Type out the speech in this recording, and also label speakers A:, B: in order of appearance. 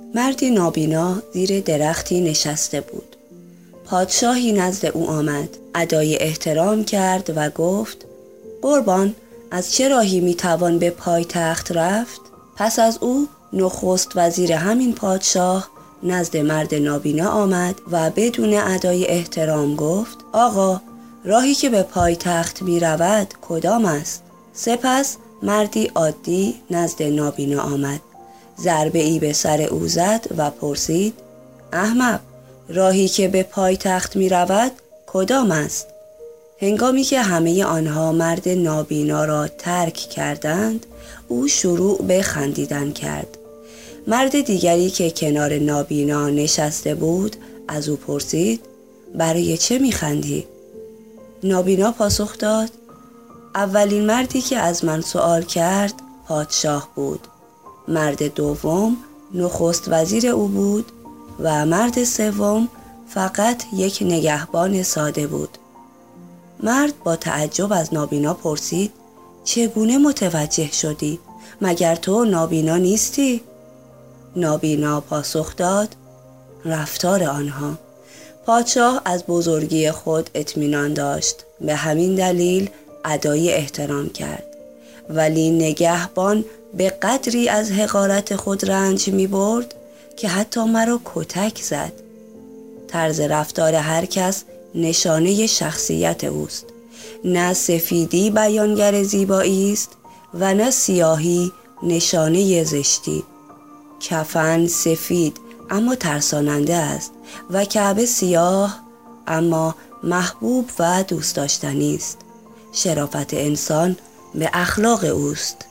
A: مردی نابینا زیر درختی نشسته بود. پادشاهی نزد او آمد، ادای احترام کرد و گفت: قربان، از چه راهی میتوان به پایتخت رفت؟ پس از او نخست وزیر همین پادشاه نزد مرد نابینا آمد و بدون ادای احترام گفت: آقا، راهی که به پایتخت می رود کدام است؟ سپس مردی عادی نزد نابینا آمد، ضربه ای به سر او زد و پرسید: احمق، راهی که به پایتخت می رود کدام است؟ هنگامی که همه آنها مرد نابینا را ترک کردند، او شروع به خندیدن کرد. مرد دیگری که کنار نابینا نشسته بود از او پرسید: برای چه میخندی؟ نابینا پاسخ داد: اولین مردی که از من سوال کرد پادشاه بود، مرد دوم نخست وزیر او بود و مرد سوم فقط یک نگهبان ساده بود. مرد با تعجب از نابینا پرسید: چگونه متوجه شدی؟ مگر تو نابینا نیستی؟ نابینا پاسخ داد: رفتار آنها. پادشاه از بزرگی خود اطمینان داشت، به همین دلیل ادای احترام کرد. ولی نگهبان به قدری از حقارت خود رنج می برد که حتی مرا کتک زد. طرز رفتار هر کس نشانه شخصیت اوست. نه سفیدی بیانگر زیبایی است و نه سیاهی نشانه زشتی. کفن سفید اما ترساننده است و کعبه سیاه اما محبوب و دوست داشتنی است. شرافت انسان به اخلاق اوست.